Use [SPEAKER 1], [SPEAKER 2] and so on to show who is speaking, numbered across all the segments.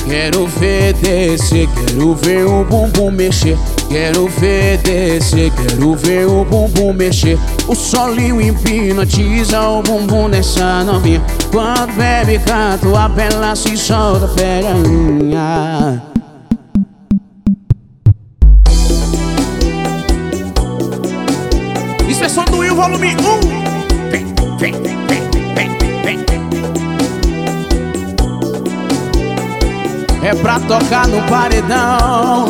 [SPEAKER 1] Quero ver descer, quero ver o bumbum mexer. Quero ver descer, quero ver o bumbum mexer. O solinho hipnotiza o bumbum dessa novinha. Quando bebe canto, a bela se solta, pega a minha. Isso é som do Will, volume 1. Vem, vem, vem, vem, vem, vem. É pra tocar no paredão.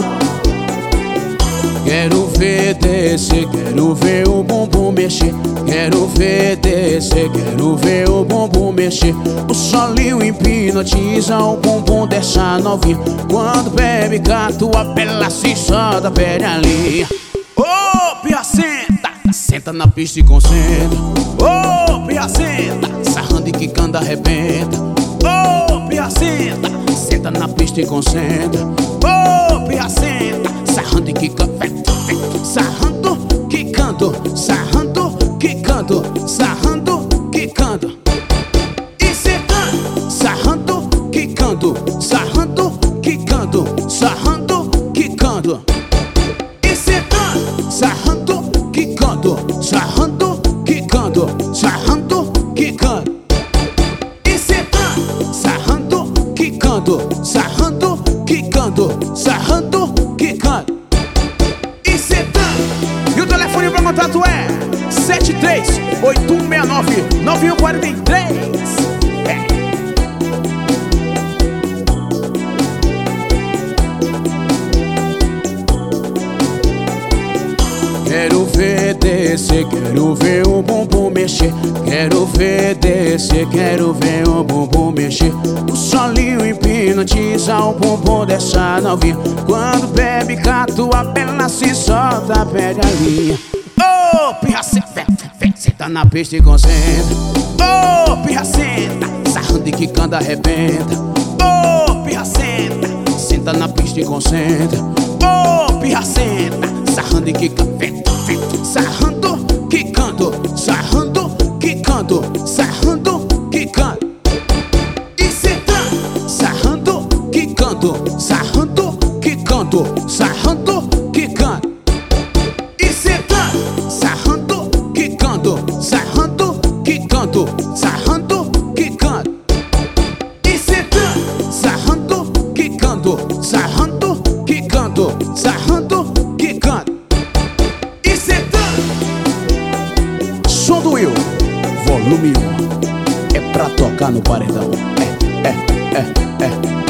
[SPEAKER 1] Quero ver descer, quero ver o bumbum mexer. Quero ver descer, quero ver o bumbum mexer. O solinho hipnotiza o bumbum dessa novinha. Quando bebe canto, a bela se solta, pede a linha. Ô, pia, senta, senta na pista e concentra. Ô, pia, senta, sarrando e quicando arrebenta. Ô, pia, senta, senta na pista e concentra. Ô, pia, senta, sarrando e quicando. Sarrando, quicando, sarrando, quicando, sarrando, quicando. E sentando, sarrando, quicando, sarrando, quicando, sarrando, quicando. E sentando, sarrando, quicando, sarrando, quicando, sarrando, quicando. E sentando, sarrando, quicando, sarrando, quicando, sarrando, quicando. E o telefone pra contato é 73-8169-9143. Quero ver descer, quero ver o bumbum mexer. Quero ver descer, quero ver o bumbum mexer. O solinho hipnotiza o bumbum dessa novinha. Quando bebe canto, a bela se solta, pede a linha. Ô, pirra, senta na pista e concentra. Ô, pirra, senta, sarrando e quicando arrebenta. Ô, pirra, senta na pista e concentra. Ô, pirra, senta, sarrando e quicando. Sarrando, quicando, sarrando, quicando, sarrando, quicando. E sentando, sarrando, quicando, sarrando, quicando, sarrando, quicando. E sentando, sarrando, quicando, sarrando, quicando, sarrando, quicando. E sentando, sarrando, quicando, sarrando, quicando, sarrando, quicando. Som do Will, volume 1. É pra tocar no paredão. É.